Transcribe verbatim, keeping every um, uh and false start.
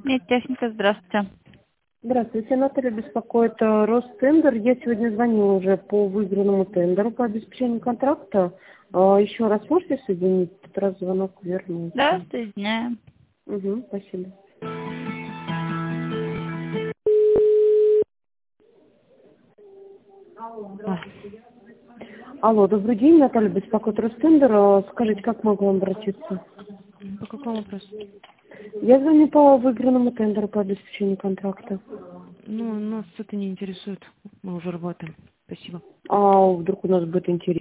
Медтехника, здравствуйте. Здравствуйте, Наталья беспокоит э, Ростендер. Я сегодня звонила уже по выигранному тендеру по обеспечению контракта. Э, Еще раз можете соединить? Этот раз звонок Да, вернулся. соединяем. Угу, спасибо. Ой, Алло, добрый день, Наталья беспокоит Ростендер. Э, Скажите, как могу вам обратиться? по какому вопросу? Я звоню по выигранному тендеру по обеспечению контракта. Ну, нас это не интересует. Мы уже работаем. Спасибо. А вдруг у нас будет интерес?